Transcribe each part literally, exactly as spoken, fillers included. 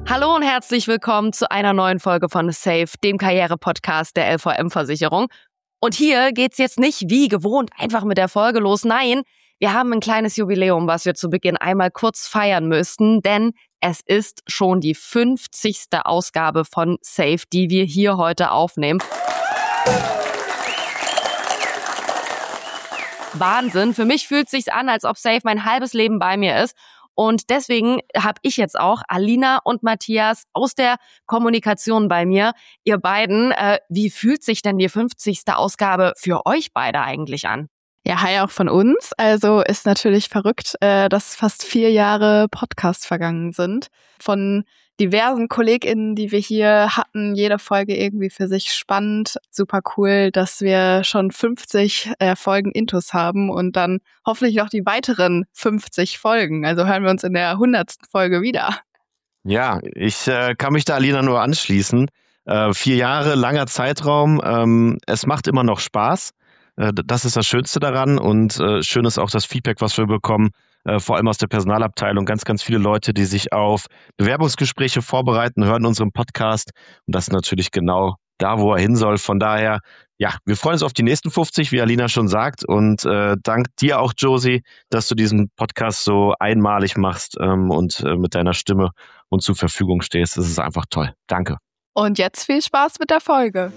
Hallo und herzlich willkommen zu einer neuen Folge von Safe, dem Karriere-Podcast der L V M-Versicherung. Und hier geht's jetzt nicht wie gewohnt einfach mit der Folge los. Nein, wir haben ein kleines Jubiläum, was wir zu Beginn einmal kurz feiern müssten, denn es ist schon die fünfzigste Ausgabe von Safe, die wir hier heute aufnehmen. Wahnsinn, für mich fühlt es sich an, als ob Safe mein halbes Leben bei mir ist. Und deswegen habe ich jetzt auch Alina und Matthias aus der Kommunikation bei mir. Ihr beiden, äh, wie fühlt sich denn die fünfzigste Ausgabe für euch beide eigentlich an? Ja, hi auch von uns. Also ist natürlich verrückt, äh, dass fast vier Jahre Podcast vergangen sind. Von diversen KollegInnen, die wir hier hatten, jede Folge irgendwie für sich spannend. Super cool, dass wir schon fünfzig äh, Folgen Intus haben und dann hoffentlich noch die weiteren fünfzig Folgen. Also hören wir uns in der hundertsten Folge wieder. Ja, ich äh, kann mich da Alina nur anschließen. Äh, vier Jahre, langer Zeitraum. Ähm, es macht immer noch Spaß. Äh, das ist das Schönste daran und äh, schön ist auch das Feedback, was wir bekommen. Vor allem aus der Personalabteilung, ganz, ganz viele Leute, die sich auf Bewerbungsgespräche vorbereiten, hören unseren Podcast und das ist natürlich genau da, wo er hin soll. Von daher, ja, wir freuen uns auf die nächsten fünfzig, wie Alina schon sagt und äh, dank dir auch, Josie, dass du diesen Podcast so einmalig machst ähm, und äh, mit deiner Stimme uns zur Verfügung stehst. Das ist einfach toll. Danke. Und jetzt viel Spaß mit der Folge.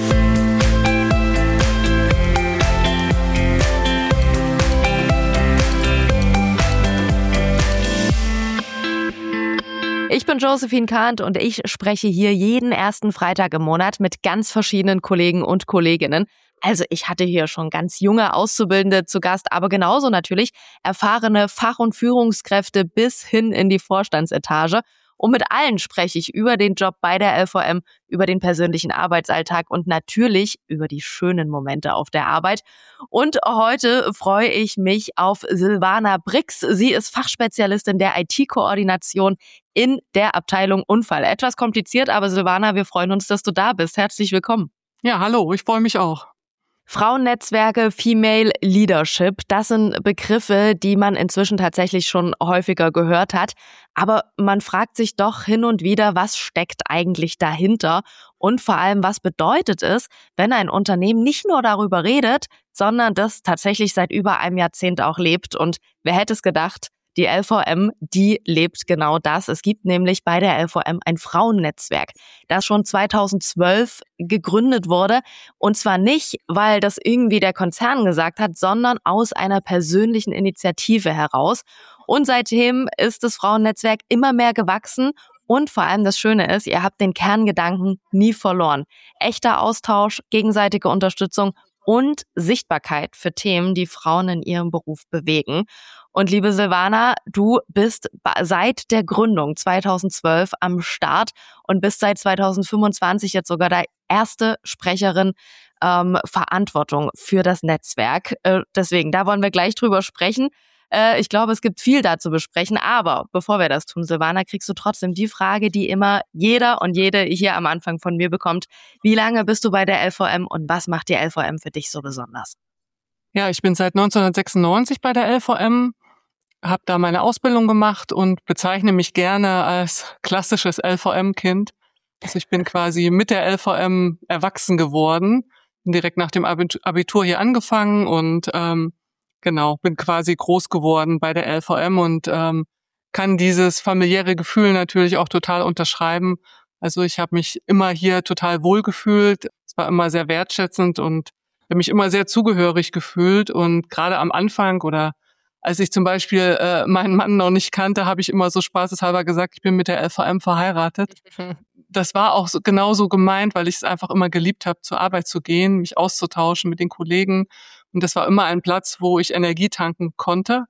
Ich bin Josephine Kahnt und ich spreche hier jeden ersten Freitag im Monat mit ganz verschiedenen Kollegen und Kolleginnen. Also ich hatte hier schon ganz junge Auszubildende zu Gast, aber genauso natürlich erfahrene Fach- und Führungskräfte bis hin in die Vorstandsetage. Und mit allen spreche ich über den Job bei der L V M, über den persönlichen Arbeitsalltag und natürlich über die schönen Momente auf der Arbeit. Und heute freue ich mich auf Silvana Brix. Sie ist Fachspezialistin der I T-Koordination in der Abteilung Unfall. Etwas kompliziert, aber Silvana, wir freuen uns, dass du da bist. Herzlich willkommen. Ja, hallo, ich freue mich auch. Frauennetzwerke, Female Leadership, das sind Begriffe, die man inzwischen tatsächlich schon häufiger gehört hat. Aber man fragt sich doch hin und wieder, was steckt eigentlich dahinter? Und vor allem, was bedeutet es, wenn ein Unternehmen nicht nur darüber redet, sondern das tatsächlich seit über einem Jahrzehnt auch lebt? Und wer hätte es gedacht? Die L V M, die lebt genau das. Es gibt nämlich bei der L V M ein Frauennetzwerk, das schon zweitausendzwölf gegründet wurde. Und zwar nicht, weil das irgendwie der Konzern gesagt hat, sondern aus einer persönlichen Initiative heraus. Und seitdem ist das Frauennetzwerk immer mehr gewachsen. Und vor allem das Schöne ist, ihr habt den Kerngedanken nie verloren. Echter Austausch, gegenseitige Unterstützung und Sichtbarkeit für Themen, die Frauen in ihrem Beruf bewegen. Und liebe Silvana, du bist seit der Gründung zweitausendzwölf am Start und bist seit zweitausendfünfundzwanzig jetzt sogar die erste Sprecherin ähm, Verantwortung für das Netzwerk. Äh, deswegen, da wollen wir gleich drüber sprechen. Äh, ich glaube, es gibt viel da zu besprechen, aber bevor wir das tun, Silvana, kriegst du trotzdem die Frage, die immer jeder und jede hier am Anfang von mir bekommt. Wie lange bist du bei der L V M und was macht die L V M für dich so besonders? Ja, ich bin seit neunzehnhundertsechsundneunzig bei der L V M, habe da meine Ausbildung gemacht und bezeichne mich gerne als klassisches L V M-Kind. Also ich bin quasi mit der L V M erwachsen geworden, bin direkt nach dem Abitur hier angefangen und ähm, genau, bin quasi groß geworden bei der L V M und ähm, kann dieses familiäre Gefühl natürlich auch total unterschreiben. Also ich habe mich immer hier total wohl gefühlt, es war immer sehr wertschätzend und habe mich immer sehr zugehörig gefühlt und gerade am Anfang oder als ich zum Beispiel äh, meinen Mann noch nicht kannte, habe ich immer so spaßeshalber gesagt, ich bin mit der L V M verheiratet. Das war auch so, genauso gemeint, weil ich es einfach immer geliebt habe, zur Arbeit zu gehen, mich auszutauschen mit den Kollegen. Und das war immer ein Platz, wo ich Energie tanken konnte.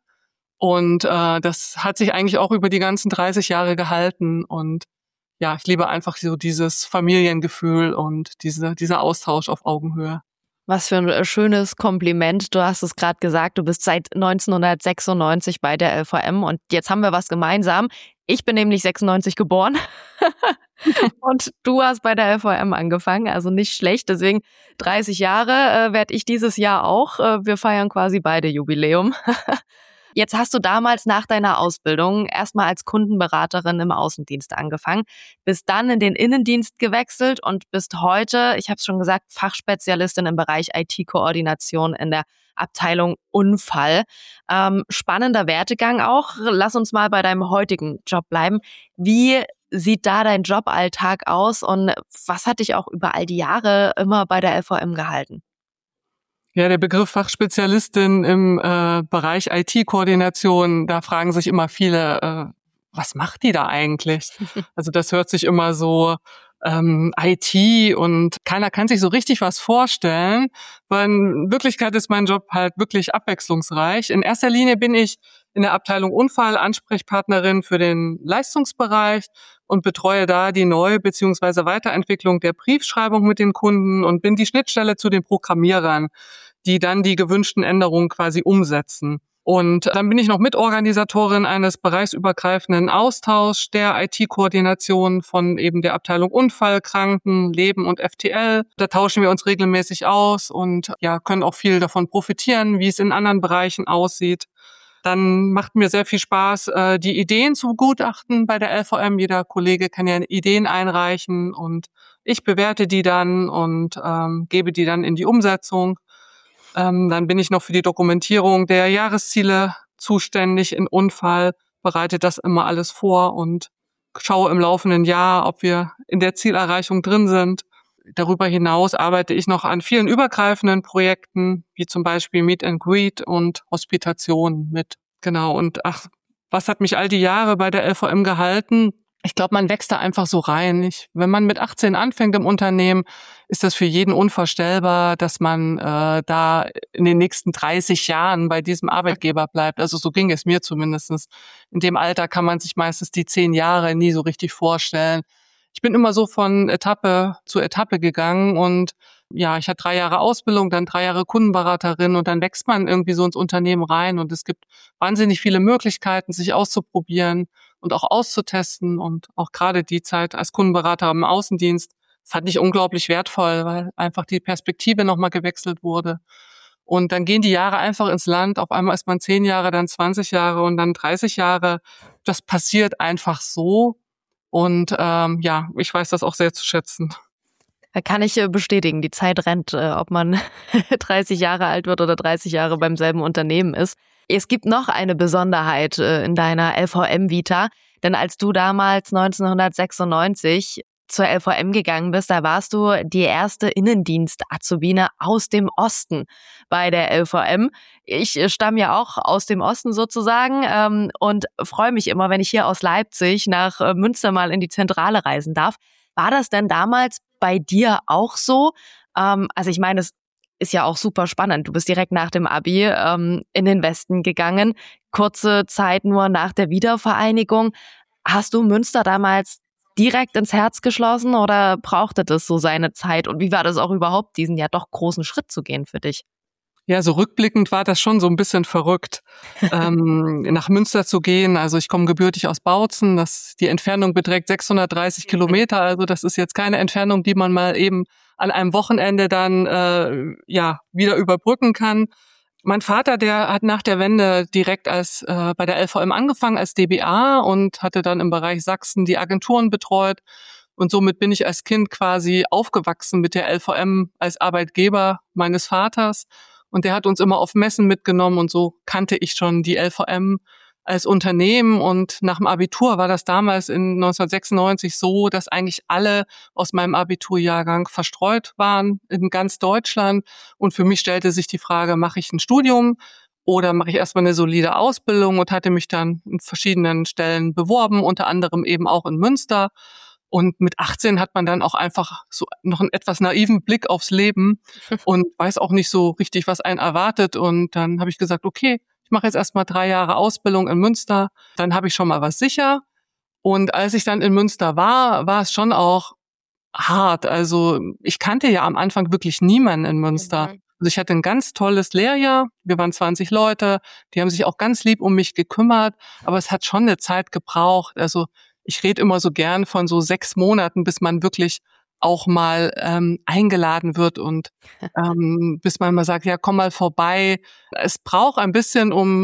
Und äh, das hat sich eigentlich auch über die ganzen dreißig Jahre gehalten. Und ja, ich liebe einfach so dieses Familiengefühl und diese, dieser Austausch auf Augenhöhe. Was für ein schönes Kompliment. Du hast es gerade gesagt, du bist seit neunzehnhundertsechsundneunzig bei der L V M und jetzt haben wir was gemeinsam. Ich bin nämlich sechsundneunzig geboren und du hast bei der L V M angefangen, also nicht schlecht. Deswegen dreißig Jahre äh, werde ich dieses Jahr auch. Äh, wir feiern quasi beide Jubiläum. Jetzt hast du damals nach deiner Ausbildung erstmal als Kundenberaterin im Außendienst angefangen, bist dann in den Innendienst gewechselt und bist heute, ich habe es schon gesagt, Fachspezialistin im Bereich I T-Koordination in der Abteilung Unfall. Ähm, spannender Werdegang auch. Lass uns mal bei deinem heutigen Job bleiben. Wie sieht da dein Joballtag aus und was hat dich auch über all die Jahre immer bei der L V M gehalten? Ja, der Begriff Fachspezialistin im äh, Bereich I T-Koordination, da fragen sich immer viele, äh, was macht die da eigentlich? Also das hört sich immer so ähm, I T und keiner kann sich so richtig was vorstellen, weil in Wirklichkeit ist mein Job halt wirklich abwechslungsreich. In erster Linie bin ich in der Abteilung Unfall Ansprechpartnerin für den Leistungsbereich und betreue da die Neu- bzw. Weiterentwicklung der Briefschreibung mit den Kunden und bin die Schnittstelle zu den Programmierern, die dann die gewünschten Änderungen quasi umsetzen. Und dann bin ich noch Mitorganisatorin eines bereichsübergreifenden Austauschs der I T-Koordination von eben der Abteilung Unfall, Kranken, Leben und F T L. Da tauschen wir uns regelmäßig aus und ja, können auch viel davon profitieren, wie es in anderen Bereichen aussieht. Dann macht mir sehr viel Spaß, die Ideen zu begutachten bei der L V M. Jeder Kollege kann ja Ideen einreichen und ich bewerte die dann und ähm, gebe die dann in die Umsetzung. Ähm, dann bin ich noch für die Dokumentierung der Jahresziele zuständig in Unfall, bereite das immer alles vor und schaue im laufenden Jahr, ob wir in der Zielerreichung drin sind. Darüber hinaus arbeite ich noch an vielen übergreifenden Projekten, wie zum Beispiel Meet and Greet und Hospitation mit. Genau. Und ach, was hat mich all die Jahre bei der L V M gehalten? Ich glaube, man wächst da einfach so rein. Ich, wenn man mit achtzehn anfängt im Unternehmen, ist das für jeden unvorstellbar, dass man äh, da in den nächsten dreißig Jahren bei diesem Arbeitgeber bleibt. Also so ging es mir zumindest. In dem Alter kann man sich meistens die zehn Jahre nie so richtig vorstellen. Ich bin immer so von Etappe zu Etappe gegangen und ja, ich hatte drei Jahre Ausbildung, dann drei Jahre Kundenberaterin und dann wächst man irgendwie so ins Unternehmen rein und es gibt wahnsinnig viele Möglichkeiten, sich auszuprobieren und auch auszutesten und auch gerade die Zeit als Kundenberater im Außendienst fand ich unglaublich wertvoll, weil einfach die Perspektive nochmal gewechselt wurde. Und dann gehen die Jahre einfach ins Land. Auf einmal ist man zehn Jahre, dann zwanzig Jahre und dann dreißig Jahre. Das passiert einfach so. Und ähm, ja, ich weiß das auch sehr zu schätzen. Kann ich bestätigen, die Zeit rennt, ob man dreißig Jahre alt wird oder dreißig Jahre beim selben Unternehmen ist. Es gibt noch eine Besonderheit in deiner L V M-Vita, denn als du damals neunzehnhundertsechsundneunzig zur L V M gegangen bist, da warst du die erste Innendienst-Azubine aus dem Osten bei der L V M. Ich stamme ja auch aus dem Osten sozusagen ähm, und freue mich immer, wenn ich hier aus Leipzig nach äh, Münster mal in die Zentrale reisen darf. War das denn damals bei dir auch so? Ähm, also ich meine, es ist ja auch super spannend. Du bist direkt nach dem Abi ähm, in den Westen gegangen, kurze Zeit nur nach der Wiedervereinigung. Hast du Münster damals direkt ins Herz geschlossen oder brauchte das so seine Zeit? Und wie war das auch überhaupt, diesen ja doch großen Schritt zu gehen für dich? Ja, so rückblickend war das schon so ein bisschen verrückt, ähm, nach Münster zu gehen. Also ich komme gebürtig aus Bautzen. Das, die Entfernung beträgt sechshundertdreißig Kilometer. Also das ist jetzt keine Entfernung, die man mal eben an einem Wochenende dann äh, ja wieder überbrücken kann. Mein Vater, der hat nach der Wende direkt als äh, bei der L V M angefangen als D B A und hatte dann im Bereich Sachsen die Agenturen betreut. Und somit bin ich als Kind quasi aufgewachsen mit der L V M als Arbeitgeber meines Vaters. Und der hat uns immer auf Messen mitgenommen und so kannte ich schon die L V M als Unternehmen. Und nach dem Abitur war das damals in neunzehnhundertsechsundneunzig so, dass eigentlich alle aus meinem Abiturjahrgang verstreut waren in ganz Deutschland. Und für mich stellte sich die Frage, mache ich ein Studium oder mache ich erstmal eine solide Ausbildung und hatte mich dann in verschiedenen Stellen beworben, unter anderem eben auch in Münster. Und mit achtzehn hat man dann auch einfach so noch einen etwas naiven Blick aufs Leben und weiß auch nicht so richtig, was einen erwartet. Und dann habe ich gesagt, okay, ich mache jetzt erstmal drei Jahre Ausbildung in Münster. Dann habe ich schon mal was sicher. Und als ich dann in Münster war, war es schon auch hart. Also ich kannte ja am Anfang wirklich niemanden in Münster. Mhm. Also ich hatte ein ganz tolles Lehrjahr. Wir waren zwanzig Leute. Die haben sich auch ganz lieb um mich gekümmert. Aber es hat schon eine Zeit gebraucht. Also ich rede immer so gern von so sechs Monaten, bis man wirklich auch mal ähm, eingeladen wird und ähm, bis man mal sagt, ja, komm mal vorbei. Es braucht ein bisschen, um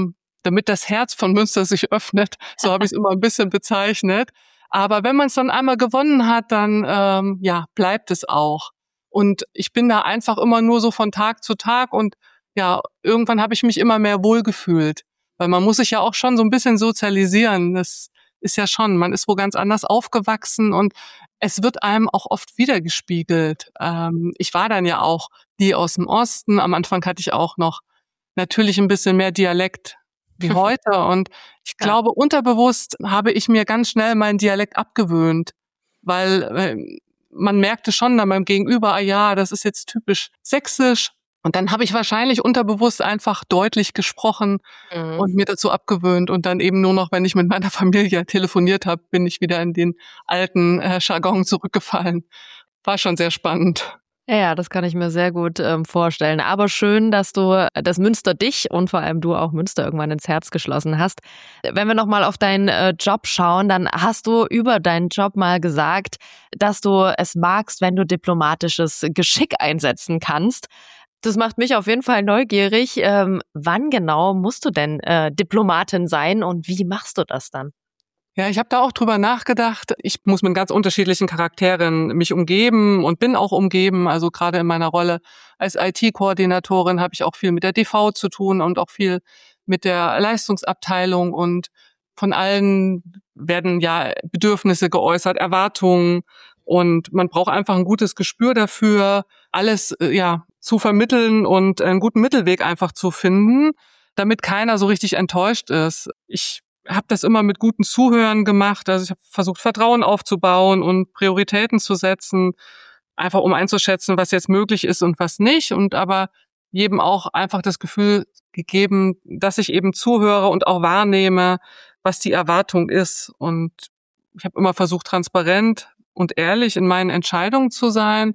damit das Herz von Münster sich öffnet. So habe ich es immer ein bisschen bezeichnet. Aber wenn man es dann einmal gewonnen hat, dann ähm, ja bleibt es auch. Und ich bin da einfach immer nur so von Tag zu Tag und ja, irgendwann habe ich mich immer mehr wohlgefühlt. Weil man muss sich ja auch schon so ein bisschen sozialisieren. Das ist ja schon, man ist wo ganz anders aufgewachsen und es wird einem auch oft wiedergespiegelt. Ähm, ich war dann ja auch die aus dem Osten. Am Anfang hatte ich auch noch natürlich ein bisschen mehr Dialekt wie heute. Und ich glaube, unterbewusst habe ich mir ganz schnell meinen Dialekt abgewöhnt, weil äh, man merkte schon dann beim Gegenüber, ah ja, das ist jetzt typisch sächsisch. Und dann habe ich wahrscheinlich unterbewusst einfach deutlich gesprochen mhm. und mir dazu abgewöhnt. Und dann eben nur noch, wenn ich mit meiner Familie telefoniert habe, bin ich wieder in den alten äh, Jargon zurückgefallen. War schon sehr spannend. Ja, das kann ich mir sehr gut ähm, vorstellen. Aber schön, dass du das Münster dich und vor allem du auch Münster irgendwann ins Herz geschlossen hast. Wenn wir nochmal auf deinen äh, Job schauen, dann hast du über deinen Job mal gesagt, dass du es magst, wenn du diplomatisches Geschick einsetzen kannst. Das macht mich auf jeden Fall neugierig. Ähm, wann genau musst du denn äh, Diplomatin sein und wie machst du das dann? Ja, ich habe da auch drüber nachgedacht. Ich muss mit ganz unterschiedlichen Charakteren mich umgeben und bin auch umgeben. Also gerade in meiner Rolle als I T-Koordinatorin habe ich auch viel mit der D V zu tun und auch viel mit der Leistungsabteilung. Und von allen werden ja Bedürfnisse geäußert, Erwartungen. Und man braucht einfach ein gutes Gespür dafür, alles ja zu vermitteln und einen guten Mittelweg einfach zu finden, damit keiner so richtig enttäuscht ist. Ich habe das immer mit gutem Zuhören gemacht. Also ich habe versucht, Vertrauen aufzubauen und Prioritäten zu setzen, einfach um einzuschätzen, was jetzt möglich ist und was nicht. Und aber jedem auch einfach das Gefühl gegeben, dass ich eben zuhöre und auch wahrnehme, was die Erwartung ist. Und ich habe immer versucht, transparent und ehrlich in meinen Entscheidungen zu sein.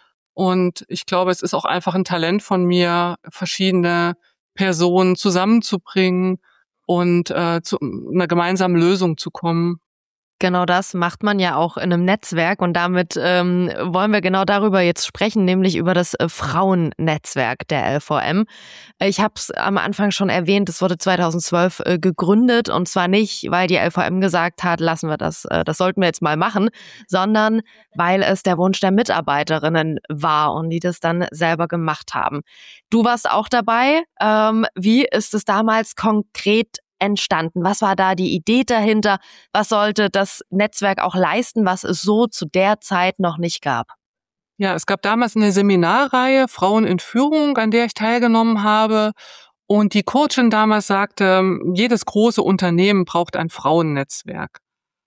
Und ich glaube, es ist auch einfach ein Talent von mir, verschiedene Personen zusammenzubringen und äh, zu einer gemeinsamen Lösung zu kommen. Genau das macht man ja auch in einem Netzwerk und damit ähm, wollen wir genau darüber jetzt sprechen, nämlich über das äh, Frauennetzwerk der L V M. Ich habe es am Anfang schon erwähnt, es wurde zweitausendzwölf äh, gegründet und zwar nicht, weil die L V M gesagt hat, lassen wir das, äh, das sollten wir jetzt mal machen, sondern weil es der Wunsch der Mitarbeiterinnen war und die das dann selber gemacht haben. Du warst auch dabei. Ähm, wie ist es damals konkret entstanden? Was war da die Idee dahinter? Was sollte das Netzwerk auch leisten, was es so zu der Zeit noch nicht gab? Ja, es gab damals eine Seminarreihe Frauen in Führung, an der ich teilgenommen habe. Und die Coachin damals sagte, jedes große Unternehmen braucht ein Frauennetzwerk.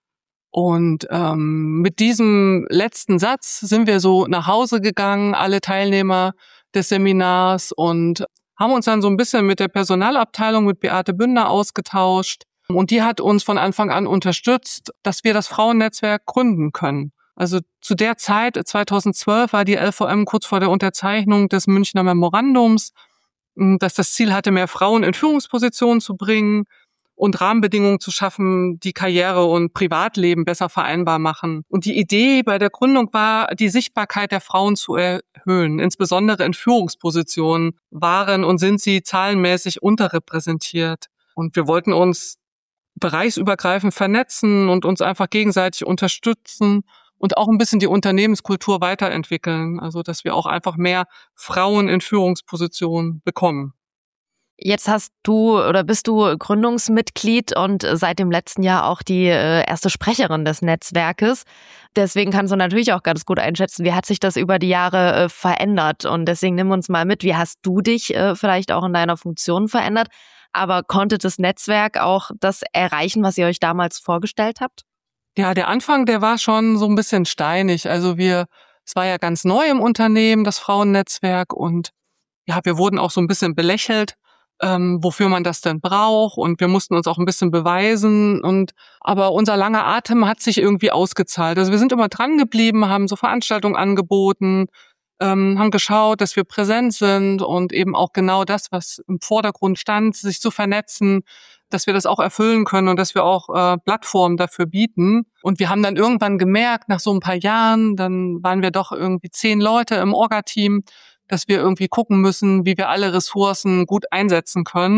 Und ähm, mit diesem letzten Satz sind wir so nach Hause gegangen, alle Teilnehmer des Seminars, und haben uns dann so ein bisschen mit der Personalabteilung, mit Beate Bündner ausgetauscht. Und die hat uns von Anfang an unterstützt, dass wir das Frauennetzwerk gründen können. Also zu der Zeit, zweitausendzwölf, war die L V M kurz vor der Unterzeichnung des Münchner Memorandums, dass das Ziel hatte, mehr Frauen in Führungspositionen zu bringen und Rahmenbedingungen zu schaffen, die Karriere und Privatleben besser vereinbar machen. Und die Idee bei der Gründung war, die Sichtbarkeit der Frauen zu erhöhen. Insbesondere in Führungspositionen waren und sind sie zahlenmäßig unterrepräsentiert. Und wir wollten uns bereichsübergreifend vernetzen und uns einfach gegenseitig unterstützen und auch ein bisschen die Unternehmenskultur weiterentwickeln. Also dass wir auch einfach mehr Frauen in Führungspositionen bekommen. Jetzt hast du oder bist du Gründungsmitglied und seit dem letzten Jahr auch die äh, erste Sprecherin des Netzwerkes. Deswegen kannst du natürlich auch ganz gut einschätzen, wie hat sich das über die Jahre äh, verändert. Und deswegen nimm uns mal mit, wie hast du dich äh, vielleicht auch in deiner Funktion verändert? Aber konnte das Netzwerk auch das erreichen, was ihr euch damals vorgestellt habt? Ja, der Anfang, der war schon so ein bisschen steinig. Also wir, es war ja ganz neu im Unternehmen, das Frauennetzwerk, und ja, wir wurden auch so ein bisschen belächelt, ähm, wofür man das denn braucht, und wir mussten uns auch ein bisschen beweisen, und aber unser langer Atem hat sich irgendwie ausgezahlt. Also wir sind immer dran geblieben, haben so Veranstaltungen angeboten, ähm, haben geschaut, dass wir präsent sind und eben auch genau das, was im Vordergrund stand, sich zu vernetzen, dass wir das auch erfüllen können und dass wir auch äh, Plattformen dafür bieten. Und wir haben dann irgendwann gemerkt, nach so ein paar Jahren, dann waren wir doch irgendwie zehn Leute im Orga-Team, dass wir irgendwie gucken müssen, wie wir alle Ressourcen gut einsetzen können.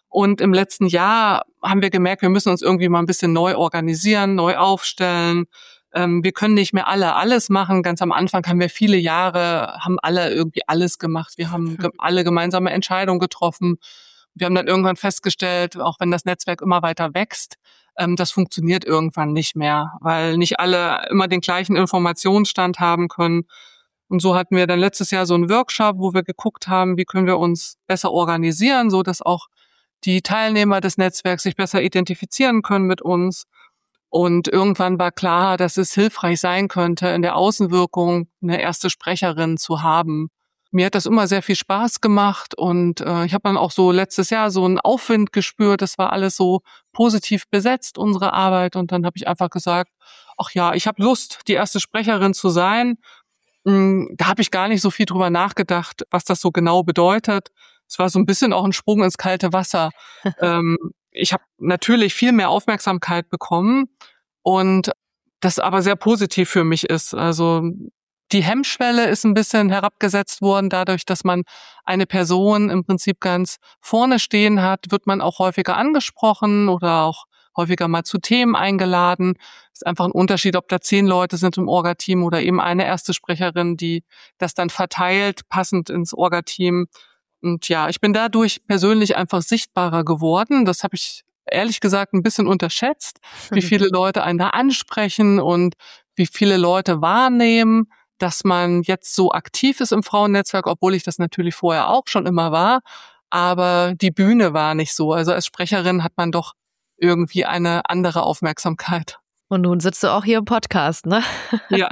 Und im letzten Jahr haben wir gemerkt, wir müssen uns irgendwie mal ein bisschen neu organisieren, neu aufstellen. Ähm, wir können nicht mehr alle alles machen. Ganz am Anfang haben wir viele Jahre, haben alle irgendwie alles gemacht. Wir haben ge- alle gemeinsame Entscheidungen getroffen. Wir haben dann irgendwann festgestellt, auch wenn das Netzwerk immer weiter wächst, ähm, das funktioniert irgendwann nicht mehr, weil nicht alle immer den gleichen Informationsstand haben können. Und so hatten wir dann letztes Jahr so einen Workshop, wo wir geguckt haben, wie können wir uns besser organisieren, so dass auch die Teilnehmer des Netzwerks sich besser identifizieren können mit uns. Und irgendwann war klar, dass es hilfreich sein könnte, in der Außenwirkung eine erste Sprecherin zu haben. Mir hat das immer sehr viel Spaß gemacht und äh, ich habe dann auch so letztes Jahr so einen Aufwind gespürt. Das war alles so positiv besetzt, unsere Arbeit. Und dann habe ich einfach gesagt, ach ja, ich habe Lust, die erste Sprecherin zu sein. Da habe ich gar nicht so viel drüber nachgedacht, was das so genau bedeutet. Es war so ein bisschen auch ein Sprung ins kalte Wasser. ähm, ich habe natürlich viel mehr Aufmerksamkeit bekommen und das aber sehr positiv für mich ist. Also die Hemmschwelle ist ein bisschen herabgesetzt worden. Dadurch, dass man eine Person im Prinzip ganz vorne stehen hat, wird man auch häufiger angesprochen oder auch häufiger mal zu Themen eingeladen. Es ist einfach ein Unterschied, ob da zehn Leute sind im Orga-Team oder eben eine erste Sprecherin, die das dann verteilt, passend ins Orga-Team. Und ja, ich bin dadurch persönlich einfach sichtbarer geworden. Das habe ich ehrlich gesagt ein bisschen unterschätzt, wie viele Leute einen da ansprechen und wie viele Leute wahrnehmen, dass man jetzt so aktiv ist im Frauennetzwerk, obwohl ich das natürlich vorher auch schon immer war. Aber die Bühne war nicht so. Also als Sprecherin hat man doch irgendwie eine andere Aufmerksamkeit. Und nun sitzt du auch hier im Podcast, ne? Ja.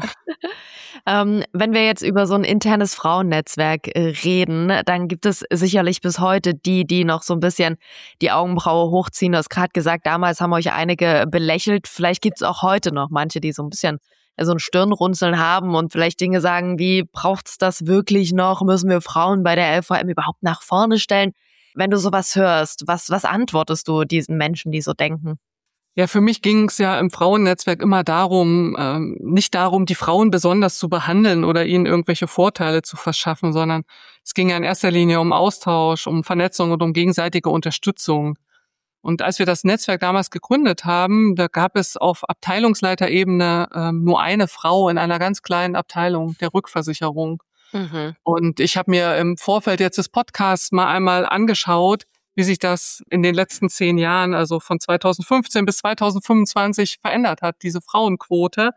ähm, wenn wir jetzt über so ein internes Frauennetzwerk äh, reden, dann gibt es sicherlich bis heute die, die noch so ein bisschen die Augenbraue hochziehen. Du hast gerade gesagt, damals haben euch einige belächelt. Vielleicht gibt es auch heute noch manche, die so ein bisschen ja, so ein Stirnrunzeln haben und vielleicht Dinge sagen wie, braucht's das wirklich noch? Müssen wir Frauen bei der L V M überhaupt nach vorne stellen? Wenn du sowas hörst, was, was antwortest du diesen Menschen, die so denken? Ja, für mich ging es ja im Frauennetzwerk immer darum, ähm, nicht darum, die Frauen besonders zu behandeln oder ihnen irgendwelche Vorteile zu verschaffen, sondern es ging ja in erster Linie um Austausch, um Vernetzung und um gegenseitige Unterstützung. Und als wir das Netzwerk damals gegründet haben, da gab es auf Abteilungsleiterebene ähm, nur eine Frau in einer ganz kleinen Abteilung der Rückversicherung. Mhm. Und ich habe mir im Vorfeld jetzt des Podcasts mal einmal angeschaut, wie sich das in den letzten zehn Jahren, also von zweitausendfünfzehn bis zweitausendfünfundzwanzig verändert hat, diese Frauenquote.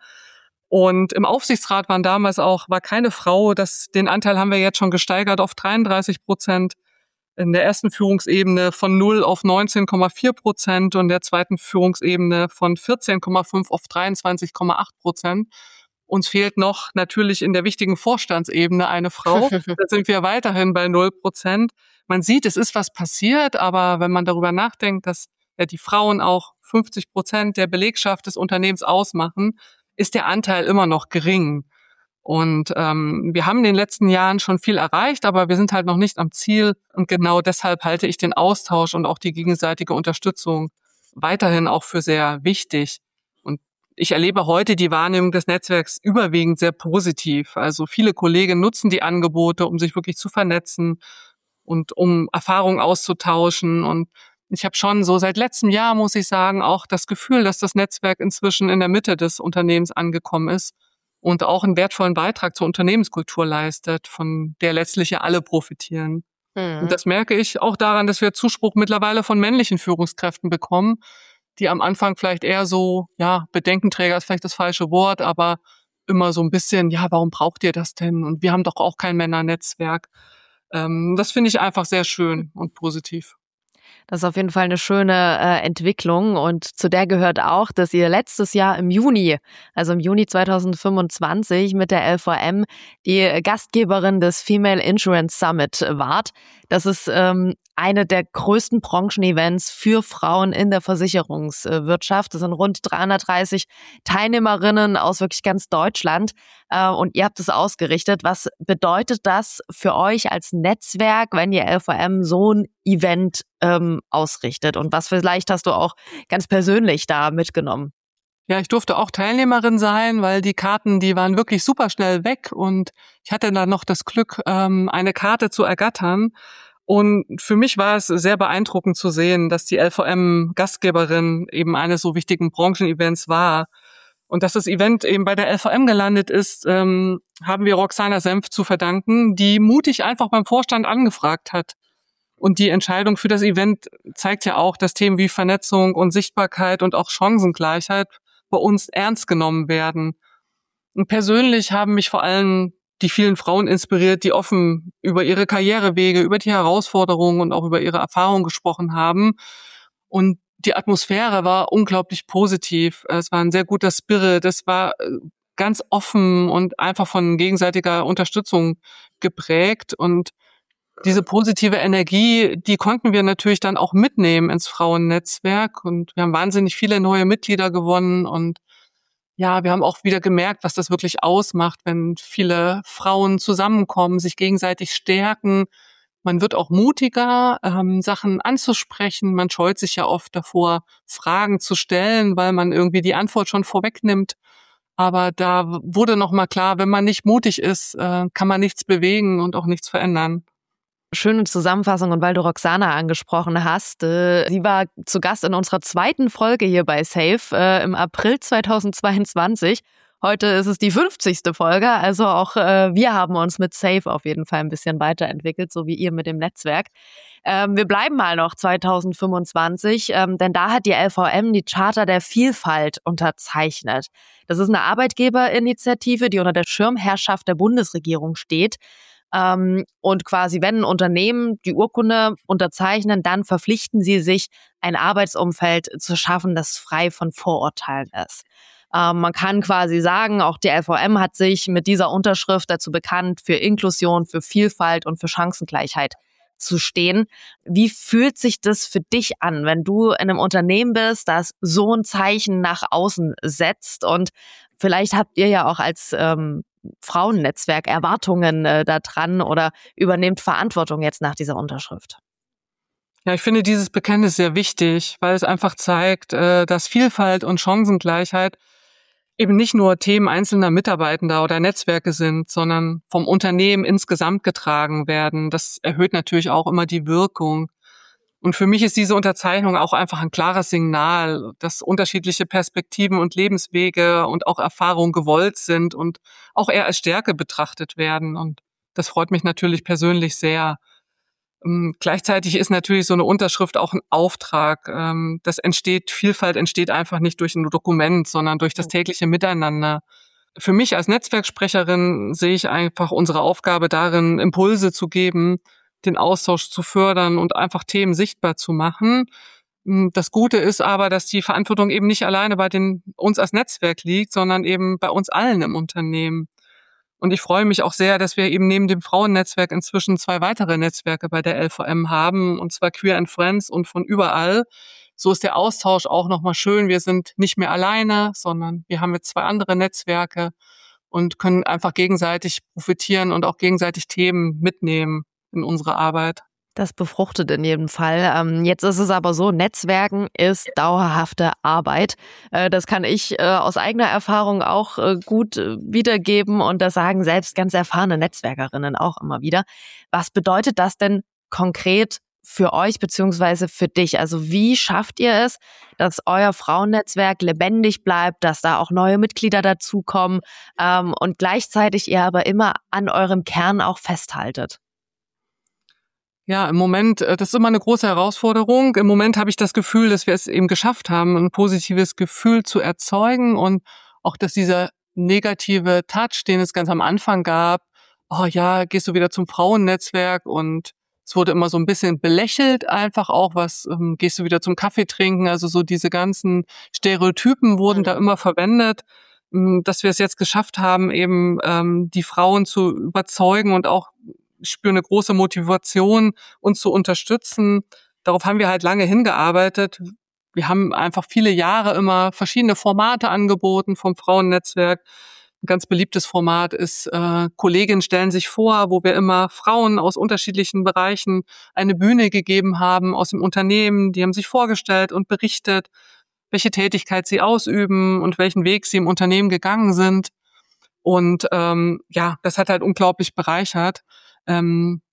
Und im Aufsichtsrat waren damals auch, war keine Frau. Das, den Anteil haben wir jetzt schon gesteigert auf dreiunddreißig Prozent. In der ersten Führungsebene von null auf neunzehn Komma vier Prozent und der zweiten Führungsebene von vierzehn Komma fünf auf dreiundzwanzig Komma acht Prozent. Uns fehlt noch natürlich in der wichtigen Vorstandsebene eine Frau. Da sind wir weiterhin bei null Prozent. Man sieht, es ist was passiert, aber wenn man darüber nachdenkt, dass ja die Frauen auch fünfzig Prozent der Belegschaft des Unternehmens ausmachen, ist der Anteil immer noch gering. Und ähm, wir haben in den letzten Jahren schon viel erreicht, aber wir sind halt noch nicht am Ziel. Und genau deshalb halte ich den Austausch und auch die gegenseitige Unterstützung weiterhin auch für sehr wichtig. Und ich erlebe heute die Wahrnehmung des Netzwerks überwiegend sehr positiv. Also viele Kollegen nutzen die Angebote, um sich wirklich zu vernetzen und um Erfahrungen auszutauschen. Und ich habe schon so seit letztem Jahr, muss ich sagen, auch das Gefühl, dass das Netzwerk inzwischen in der Mitte des Unternehmens angekommen ist und auch einen wertvollen Beitrag zur Unternehmenskultur leistet, von der letztlich ja alle profitieren. Mhm. Und das merke ich auch daran, dass wir Zuspruch mittlerweile von männlichen Führungskräften bekommen, die am Anfang vielleicht eher so, ja, Bedenkenträger ist vielleicht das falsche Wort, aber immer so ein bisschen, ja, warum braucht ihr das denn? Und wir haben doch auch kein Männernetzwerk. Ähm, das finde ich einfach sehr schön und positiv. Das ist auf jeden Fall eine schöne äh, Entwicklung und zu der gehört auch, dass ihr letztes Jahr im Juni, also im Juni zweitausendfünfundzwanzig mit der L V M die Gastgeberin des Female Insurance Summit wart. Das ist ähm, eine der größten Branchenevents für Frauen in der Versicherungswirtschaft. Das sind rund dreihundertdreißig Teilnehmerinnen aus wirklich ganz Deutschland äh, und ihr habt es ausgerichtet. Was bedeutet das für euch als Netzwerk, wenn ihr L V M so ein Event ähm, ausrichtet? Und was vielleicht hast du auch ganz persönlich da mitgenommen? Ja, ich durfte auch Teilnehmerin sein, weil die Karten, die waren wirklich super schnell weg und ich hatte dann noch das Glück, ähm, eine Karte zu ergattern. Und für mich war es sehr beeindruckend zu sehen, dass die L V M Gastgeberin eben eines so wichtigen Branchenevents war. Und dass das Event eben bei der L V M gelandet ist, ähm, haben wir Roxana Senf zu verdanken, die mutig einfach beim Vorstand angefragt hat. Und die Entscheidung für das Event zeigt ja auch, dass Themen wie Vernetzung und Sichtbarkeit und auch Chancengleichheit bei uns ernst genommen werden. Und persönlich haben mich vor allem die vielen Frauen inspiriert, die offen über ihre Karrierewege, über die Herausforderungen und auch über ihre Erfahrungen gesprochen haben. Und die Atmosphäre war unglaublich positiv. Es war ein sehr guter Spirit. Es war ganz offen und einfach von gegenseitiger Unterstützung geprägt. Und diese positive Energie, die konnten wir natürlich dann auch mitnehmen ins Frauennetzwerk. Und wir haben wahnsinnig viele neue Mitglieder gewonnen. Und ja, wir haben auch wieder gemerkt, was das wirklich ausmacht, wenn viele Frauen zusammenkommen, sich gegenseitig stärken. Man wird auch mutiger, ähm, Sachen anzusprechen. Man scheut sich ja oft davor, Fragen zu stellen, weil man irgendwie die Antwort schon vorwegnimmt. Aber da wurde nochmal klar, wenn man nicht mutig ist, äh, kann man nichts bewegen und auch nichts verändern. Schöne Zusammenfassung, und weil du Roxana angesprochen hast, äh, sie war zu Gast in unserer zweiten Folge hier bei Safe äh, im April zweitausendzweiundzwanzig. Heute ist es die fünfzigste Folge, also auch äh, wir haben uns mit Safe auf jeden Fall ein bisschen weiterentwickelt, so wie ihr mit dem Netzwerk. Ähm, wir bleiben mal noch zweitausendfünfundzwanzig, ähm, denn da hat die L V M die Charta der Vielfalt unterzeichnet. Das ist eine Arbeitgeberinitiative, die unter der Schirmherrschaft der Bundesregierung steht. Ähm, und quasi, wenn ein Unternehmen die Urkunde unterzeichnen, dann verpflichten sie sich, ein Arbeitsumfeld zu schaffen, das frei von Vorurteilen ist. Ähm, man kann quasi sagen, auch die L V M hat sich mit dieser Unterschrift dazu bekannt, für Inklusion, für Vielfalt und für Chancengleichheit zu stehen. Wie fühlt sich das für dich an, wenn du in einem Unternehmen bist, das so ein Zeichen nach außen setzt? Und vielleicht habt ihr ja auch als ähm, Frauennetzwerk Erwartungen äh, da dran oder übernehmt Verantwortung jetzt nach dieser Unterschrift. Ja, ich finde dieses Bekenntnis sehr wichtig, weil es einfach zeigt, äh, dass Vielfalt und Chancengleichheit eben nicht nur Themen einzelner Mitarbeitender oder Netzwerke sind, sondern vom Unternehmen insgesamt getragen werden. Das erhöht natürlich auch immer die Wirkung. Und für mich ist diese Unterzeichnung auch einfach ein klares Signal, dass unterschiedliche Perspektiven und Lebenswege und auch Erfahrungen gewollt sind und auch eher als Stärke betrachtet werden. Und das freut mich natürlich persönlich sehr. Ähm, gleichzeitig ist natürlich so eine Unterschrift auch ein Auftrag. Ähm, das entsteht, Vielfalt entsteht einfach nicht durch ein Dokument, sondern durch das tägliche Miteinander. Für mich als Netzwerksprecherin sehe ich einfach unsere Aufgabe darin, Impulse zu geben, den Austausch zu fördern und einfach Themen sichtbar zu machen. Das Gute ist aber, dass die Verantwortung eben nicht alleine bei den, uns als Netzwerk liegt, sondern eben bei uns allen im Unternehmen. Und ich freue mich auch sehr, dass wir eben neben dem Frauennetzwerk inzwischen zwei weitere Netzwerke bei der L V M haben, und zwar Queer and Friends und von überall. So ist der Austausch auch nochmal schön. Wir sind nicht mehr alleine, sondern wir haben jetzt zwei andere Netzwerke und können einfach gegenseitig profitieren und auch gegenseitig Themen mitnehmen in unsere Arbeit. Das befruchtet in jedem Fall. Ähm, jetzt ist es aber so, Netzwerken ist dauerhafte Arbeit. Äh, das kann ich äh, aus eigener Erfahrung auch äh, gut äh, wiedergeben, und das sagen selbst ganz erfahrene Netzwerkerinnen auch immer wieder. Was bedeutet das denn konkret für euch beziehungsweise für dich? Also wie schafft ihr es, dass euer Frauennetzwerk lebendig bleibt, dass da auch neue Mitglieder dazukommen ähm, und gleichzeitig ihr aber immer an eurem Kern auch festhaltet? Ja, im Moment, das ist immer eine große Herausforderung. Im Moment habe ich das Gefühl, dass wir es eben geschafft haben, ein positives Gefühl zu erzeugen, und auch, dass dieser negative Touch, den es ganz am Anfang gab, oh ja, gehst du wieder zum Frauennetzwerk, und es wurde immer so ein bisschen belächelt, einfach auch, was, ähm, gehst du wieder zum Kaffee trinken, also so diese ganzen Stereotypen wurden da immer verwendet, dass wir es jetzt geschafft haben, eben ähm, die Frauen zu überzeugen und auch, ich spüre eine große Motivation, uns zu unterstützen. Darauf haben wir halt lange hingearbeitet. Wir haben einfach viele Jahre immer verschiedene Formate angeboten vom Frauennetzwerk. Ein ganz beliebtes Format ist äh, Kolleginnen stellen sich vor, wo wir immer Frauen aus unterschiedlichen Bereichen eine Bühne gegeben haben aus dem Unternehmen. Die haben sich vorgestellt und berichtet, welche Tätigkeit sie ausüben und welchen Weg sie im Unternehmen gegangen sind. Und ähm, ja, das hat halt unglaublich bereichert. Ähm,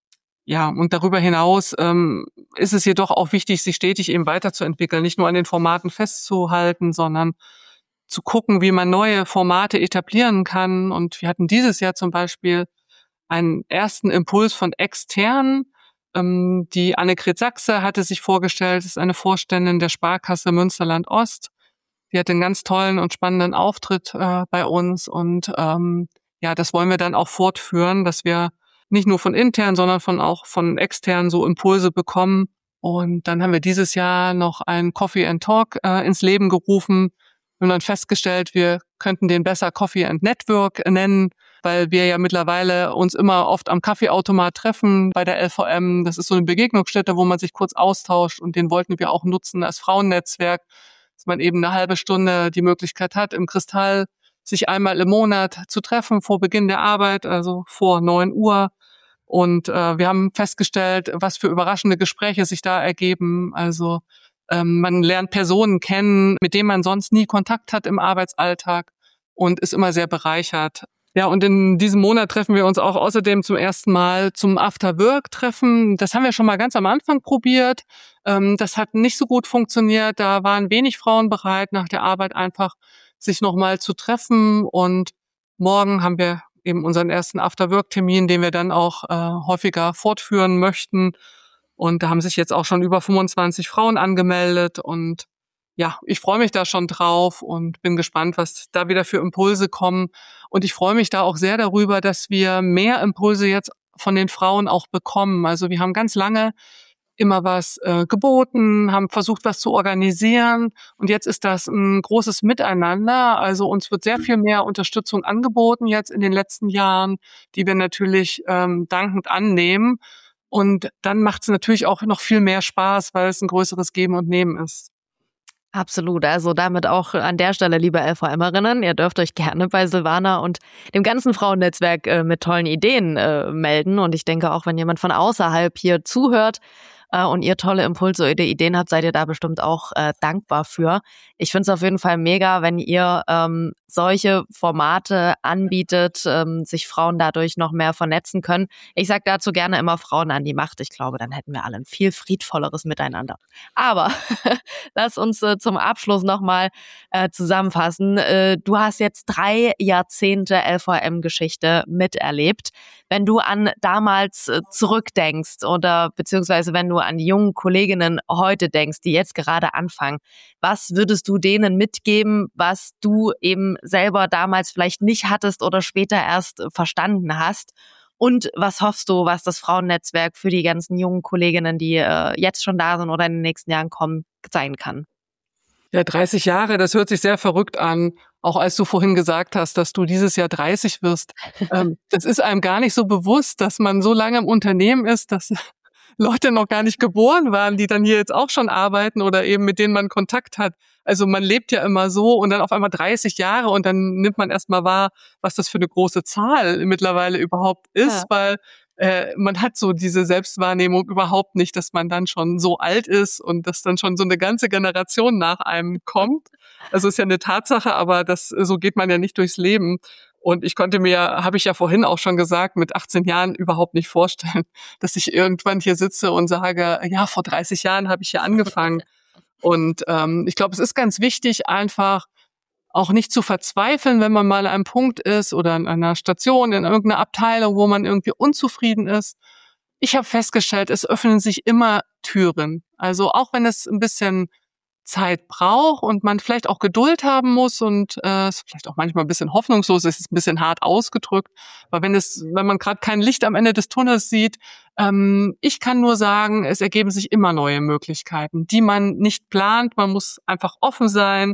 Ja, und darüber hinaus ähm, ist es jedoch auch wichtig, sich stetig eben weiterzuentwickeln, nicht nur an den Formaten festzuhalten, sondern zu gucken, wie man neue Formate etablieren kann. Und wir hatten dieses Jahr zum Beispiel einen ersten Impuls von externen. Ähm, die Annegret Sachse hatte sich vorgestellt, ist eine Vorständin der Sparkasse Münsterland Ost. Die hatte einen ganz tollen und spannenden Auftritt äh, bei uns. Und ähm, ja, das wollen wir dann auch fortführen, dass wir nicht nur von intern, sondern von auch von extern so Impulse bekommen. Und dann haben wir dieses Jahr noch einen Coffee and Talk äh, ins Leben gerufen. Wir haben dann festgestellt, wir könnten den besser Coffee and Network nennen, weil wir ja mittlerweile uns immer oft am Kaffeeautomat treffen bei der L V M. Das ist so eine Begegnungsstätte, wo man sich kurz austauscht, und den wollten wir auch nutzen als Frauennetzwerk, dass man eben eine halbe Stunde die Möglichkeit hat, im Kristall sich einmal im Monat zu treffen vor Beginn der Arbeit, also vor neun Uhr. Und äh, wir haben festgestellt, was für überraschende Gespräche sich da ergeben. Also ähm, man lernt Personen kennen, mit denen man sonst nie Kontakt hat im Arbeitsalltag, und ist immer sehr bereichert. Ja, und in diesem Monat treffen wir uns auch außerdem zum ersten Mal zum After-Work-Treffen. Das haben wir schon mal ganz am Anfang probiert. Ähm, das hat nicht so gut funktioniert. Da waren wenig Frauen bereit, nach der Arbeit einfach sich nochmal zu treffen. Und morgen haben wir eben unseren ersten After-Work-Termin, den wir dann auch äh, häufiger fortführen möchten. Und da haben sich jetzt auch schon über fünfundzwanzig Frauen angemeldet. Und ja, ich freue mich da schon drauf und bin gespannt, was da wieder für Impulse kommen. Und ich freue mich da auch sehr darüber, dass wir mehr Impulse jetzt von den Frauen auch bekommen. Also wir haben ganz lange immer was äh, geboten, haben versucht, was zu organisieren. Und jetzt ist das ein großes Miteinander. Also uns wird sehr viel mehr Unterstützung angeboten jetzt in den letzten Jahren, die wir natürlich ähm, dankend annehmen. Und dann macht es natürlich auch noch viel mehr Spaß, weil es ein größeres Geben und Nehmen ist. Absolut. Also damit auch an der Stelle, liebe LVMerinnen, ihr dürft euch gerne bei Silvana und dem ganzen Frauennetzwerk äh, mit tollen Ideen äh, melden. Und ich denke auch, wenn jemand von außerhalb hier zuhört äh, und ihr tolle Impulse oder Ideen habt, seid ihr da bestimmt auch äh, dankbar für. Ich finde es auf jeden Fall mega, wenn ihr ähm, solche Formate anbietet, ähm, sich Frauen dadurch noch mehr vernetzen können. Ich sage dazu gerne immer Frauen an die Macht. Ich glaube, dann hätten wir alle ein viel friedvolleres Miteinander. Aber lass uns äh, zum Abschluss nochmal äh, zusammenfassen. Äh, du hast jetzt drei Jahrzehnte L V M-Geschichte miterlebt. Wenn du an damals äh, zurückdenkst oder beziehungsweise wenn du an die jungen Kolleginnen heute denkst, die jetzt gerade anfangen, was würdest du denen mitgeben, was du eben selber damals vielleicht nicht hattest oder später erst verstanden hast? Und was hoffst du, was das Frauennetzwerk für die ganzen jungen Kolleginnen, die äh, jetzt schon da sind oder in den nächsten Jahren kommen, sein kann? Ja, dreißig Jahre, das hört sich sehr verrückt an. Auch als du vorhin gesagt hast, dass du dieses Jahr dreißig wirst. ähm, das ist einem gar nicht so bewusst, dass man so lange im Unternehmen ist, dass Leute noch gar nicht geboren waren, die dann hier jetzt auch schon arbeiten oder eben mit denen man Kontakt hat. Also man lebt ja immer so und dann auf einmal dreißig Jahre und dann nimmt man erstmal wahr, was das für eine große Zahl mittlerweile überhaupt ist, ja. weil äh, man hat so diese Selbstwahrnehmung überhaupt nicht, dass man dann schon so alt ist und dass dann schon so eine ganze Generation nach einem kommt. Also ist ja eine Tatsache, aber das so geht man ja nicht durchs Leben. Und ich konnte mir, habe ich ja vorhin auch schon gesagt, mit achtzehn Jahren überhaupt nicht vorstellen, dass ich irgendwann hier sitze und sage, ja, vor dreißig Jahren habe ich hier angefangen. Und ähm, ich glaube, es ist ganz wichtig, einfach auch nicht zu verzweifeln, wenn man mal an einem Punkt ist oder an einer Station, in irgendeiner Abteilung, wo man irgendwie unzufrieden ist. Ich habe festgestellt, es öffnen sich immer Türen. Also auch wenn es ein bisschen Zeit braucht und man vielleicht auch Geduld haben muss und äh, es vielleicht auch manchmal ein bisschen hoffnungslos ist, ist ein bisschen hart ausgedrückt, aber wenn es, wenn man gerade kein Licht am Ende des Tunnels sieht, ähm, ich kann nur sagen, es ergeben sich immer neue Möglichkeiten, die man nicht plant. Man muss einfach offen sein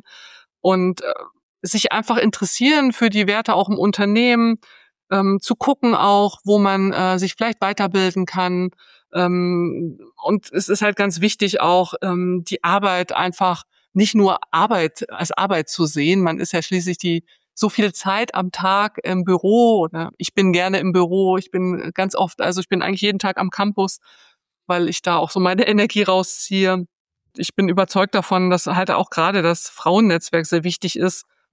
und äh, sich einfach interessieren für die Werte auch im Unternehmen, ähm, zu gucken auch, wo man äh, sich vielleicht weiterbilden kann. Ähm, und es ist halt ganz wichtig auch, ähm, die Arbeit einfach nicht nur Arbeit als Arbeit zu sehen. Man ist ja schließlich die so viel Zeit am Tag im Büro. Oder ich bin gerne im Büro. Ich bin ganz oft, also ich bin eigentlich jeden Tag am Campus, weil ich da auch so meine Energie rausziehe. Ich bin überzeugt davon, dass halt auch gerade das Frauennetzwerk sehr wichtig ist,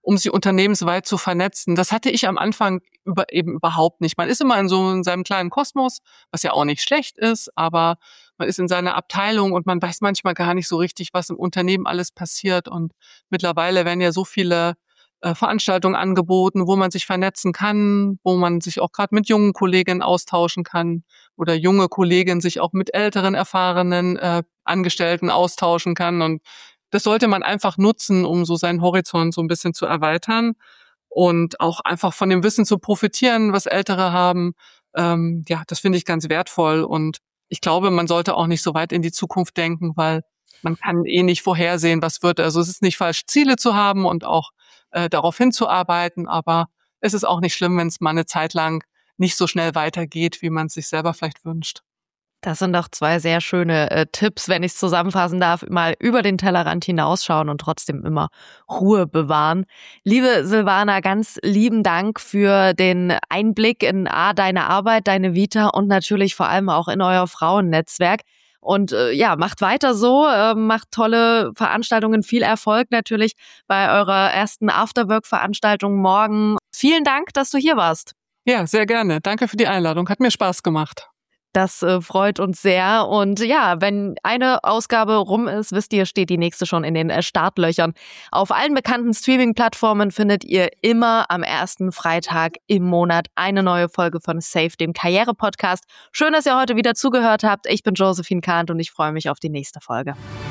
um sie unternehmensweit zu vernetzen. Das hatte ich am Anfang über, eben überhaupt nicht. Man ist immer in so in seinem kleinen Kosmos, was ja auch nicht schlecht ist, aber man ist in seiner Abteilung und man weiß manchmal gar nicht so richtig, was im Unternehmen alles passiert. Und mittlerweile werden ja so viele äh, Veranstaltungen angeboten, wo man sich vernetzen kann, wo man sich auch gerade mit jungen Kolleginnen austauschen kann oder junge Kolleginnen sich auch mit älteren, erfahrenen äh, Angestellten austauschen kann. Und das sollte man einfach nutzen, um so seinen Horizont so ein bisschen zu erweitern und auch einfach von dem Wissen zu profitieren, was Ältere haben. Ähm, ja, das finde ich ganz wertvoll. Und ich glaube, man sollte auch nicht so weit in die Zukunft denken, weil man kann eh nicht vorhersehen, was wird. Also es ist nicht falsch, Ziele zu haben und auch äh, darauf hinzuarbeiten, aber es ist auch nicht schlimm, wenn es mal eine Zeit lang nicht so schnell weitergeht, wie man es sich selber vielleicht wünscht. Das sind doch zwei sehr schöne äh, Tipps, wenn ich es zusammenfassen darf, mal über den Tellerrand hinausschauen und trotzdem immer Ruhe bewahren. Liebe Silvana, ganz lieben Dank für den Einblick in A, deine Arbeit, deine Vita und natürlich vor allem auch in euer Frauennetzwerk. Und äh, ja, macht weiter so, äh, macht tolle Veranstaltungen, viel Erfolg natürlich bei eurer ersten Afterwork-Veranstaltung morgen. Vielen Dank, dass du hier warst. Ja, sehr gerne. Danke für die Einladung. Hat mir Spaß gemacht. Das äh, freut uns sehr. Und ja, wenn eine Ausgabe rum ist, wisst ihr, steht die nächste schon in den äh, Startlöchern. Auf allen bekannten Streaming-Plattformen findet ihr immer am ersten Freitag im Monat eine neue Folge von Safe, dem Karriere-Podcast. Schön, dass ihr heute wieder zugehört habt. Ich bin Josephine Kahnt und ich freue mich auf die nächste Folge.